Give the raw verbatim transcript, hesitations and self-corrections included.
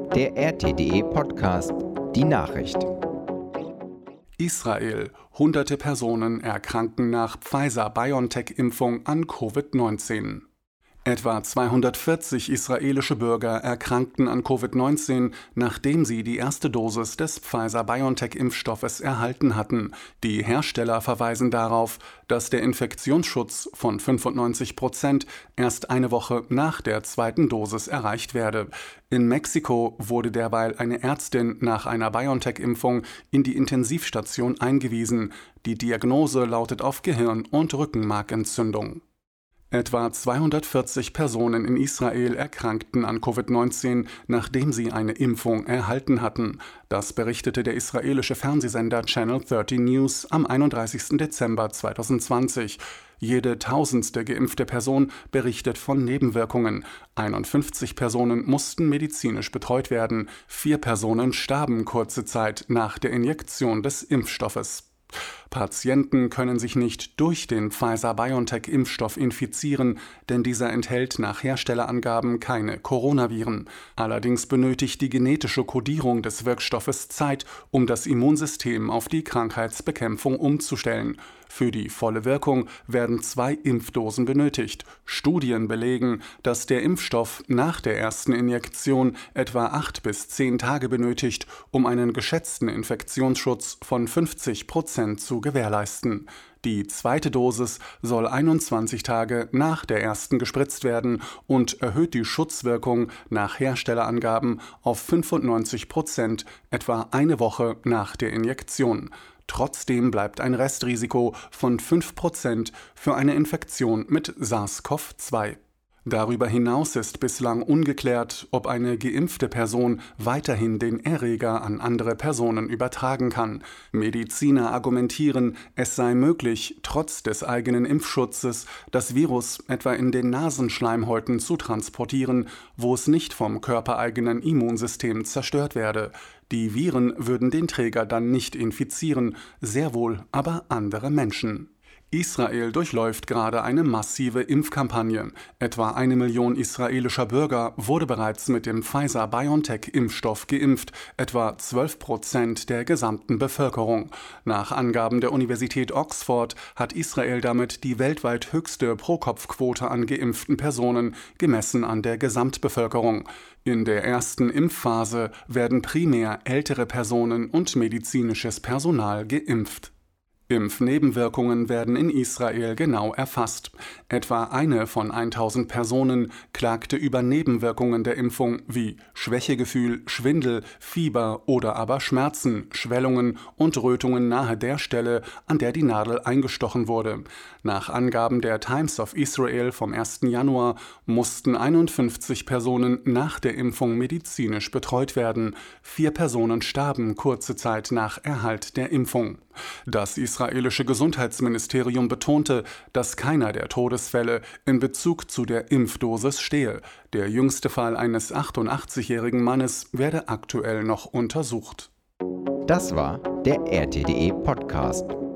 der R T D E Podcast, die Nachricht. Israel. Hunderte Personen erkranken nach Pfizer-BioNTech-Impfung an Covid neunzehn. Etwa zweihundertvierzig israelische Bürger erkrankten an Covid neunzehn, nachdem sie die erste Dosis des Pfizer-BioNTech-Impfstoffes erhalten hatten. Die Hersteller verweisen darauf, dass der Infektionsschutz von fünfundneunzig Prozent erst eine Woche nach der zweiten Dosis erreicht werde. In Mexiko wurde derweil eine Ärztin nach einer BioNTech-Impfung in die Intensivstation eingewiesen. Die Diagnose lautet auf Gehirn- und Rückenmarkentzündung. Etwa zweihundertvierzig Personen in Israel erkrankten an Covid neunzehn, nachdem sie eine Impfung erhalten hatten. Das berichtete der israelische Fernsehsender Channel dreißig News am einunddreißigsten Dezember zweitausendzwanzig. Jede tausendste geimpfte Person berichtet von Nebenwirkungen. einundfünfzig Personen mussten medizinisch betreut werden. Vier Personen starben kurze Zeit nach der Injektion des Impfstoffes. Patienten können sich nicht durch den Pfizer-BioNTech-Impfstoff infizieren, denn dieser enthält nach Herstellerangaben keine Coronaviren. Allerdings benötigt die genetische Kodierung des Wirkstoffes Zeit, um das Immunsystem auf die Krankheitsbekämpfung umzustellen. Für die volle Wirkung werden zwei Impfdosen benötigt. Studien belegen, dass der Impfstoff nach der ersten Injektion etwa acht bis zehn Tage benötigt, um einen geschätzten Infektionsschutz von fünfzig Prozent zu gewährleisten. Die zweite Dosis soll einundzwanzig Tage nach der ersten gespritzt werden und erhöht die Schutzwirkung nach Herstellerangaben auf fünfundneunzig Prozent, etwa eine Woche nach der Injektion. Trotzdem bleibt ein Restrisiko von fünf Prozent für eine Infektion mit SARS-C o V zwei. Darüber hinaus ist bislang ungeklärt, ob eine geimpfte Person weiterhin den Erreger an andere Personen übertragen kann. Mediziner argumentieren, es sei möglich, trotz des eigenen Impfschutzes das Virus etwa in den Nasenschleimhäuten zu transportieren, wo es nicht vom körpereigenen Immunsystem zerstört werde. Die Viren würden den Träger dann nicht infizieren, sehr wohl aber andere Menschen. Israel durchläuft gerade eine massive Impfkampagne. Etwa eine Million israelischer Bürger wurde bereits mit dem Pfizer-BioNTech-Impfstoff geimpft, etwa zwölf Prozent der gesamten Bevölkerung. Nach Angaben der Universität Oxford hat Israel damit die weltweit höchste Pro-Kopf-Quote an geimpften Personen, gemessen an der Gesamtbevölkerung. In der ersten Impfphase werden primär ältere Personen und medizinisches Personal geimpft. Impfnebenwirkungen werden in Israel genau erfasst. Etwa eine von tausend Personen klagte über Nebenwirkungen der Impfung wie Schwächegefühl, Schwindel, Fieber oder aber Schmerzen, Schwellungen und Rötungen nahe der Stelle, an der die Nadel eingestochen wurde. Nach Angaben der Times of Israel vom ersten Januar mussten einundfünfzig Personen nach der Impfung medizinisch betreut werden. Vier Personen starben kurze Zeit nach Erhalt der Impfung. Das israelische Gesundheitsministerium betonte, dass keiner der Todesfälle in Bezug zu der Impfdosis stehe. Der jüngste Fall eines achtundachtzigjährigen Mannes werde aktuell noch untersucht. Das war der R T D E Podcast.